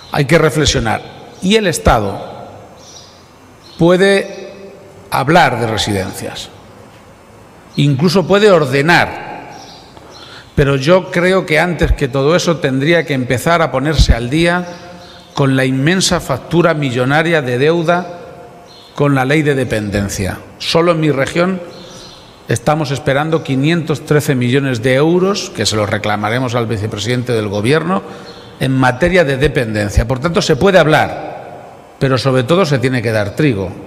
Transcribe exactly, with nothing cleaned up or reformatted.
hay que reflexionar. Y el Estado puede hablar de residencias, incluso puede ordenar, pero yo creo que antes que todo eso tendría que empezar a ponerse al día con la inmensa factura millonaria de deuda con la ley de dependencia. Solo en mi región estamos esperando quinientos trece millones de euros, que se los reclamaremos al vicepresidente del Gobierno, en materia de dependencia. Por tanto, se puede hablar, pero sobre todo se tiene que dar trigo.